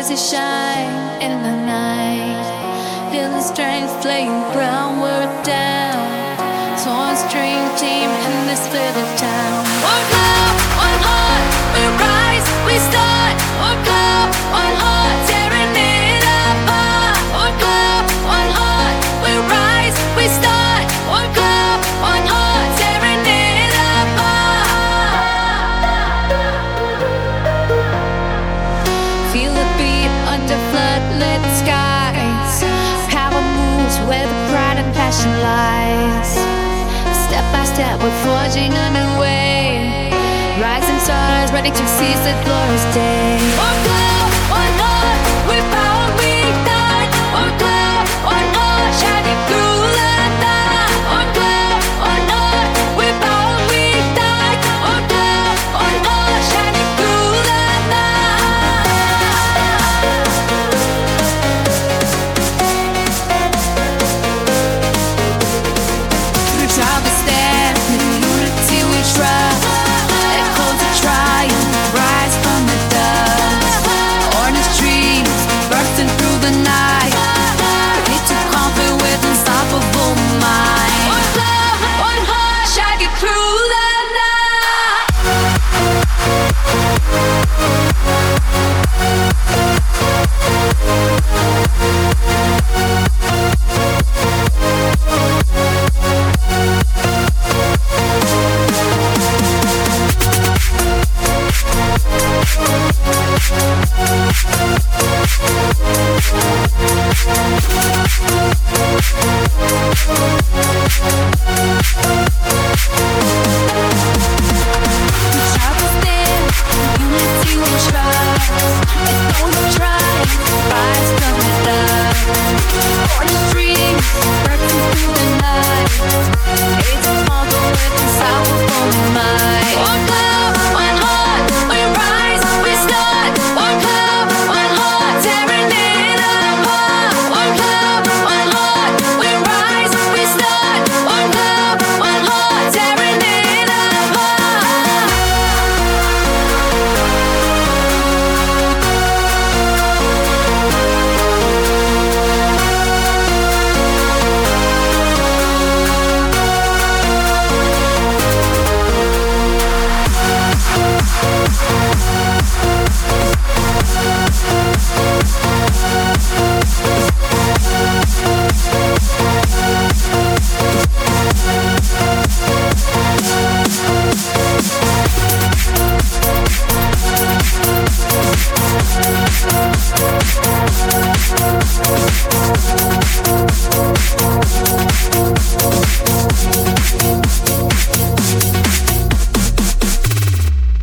as you shine in the night. Feel the strength laying groundwork down. Torn string team in this little town. One love, one heart, we rise, we start. One love, one heart, tearing it apart. One love, one heart, we rise, we start. One love, one heart, tearing it apart. Feel the beat under floodlit skies. Power moves where the pride and passion lies. Step by step, we're forging a new way. Rising stars, ready to seize the glorious day.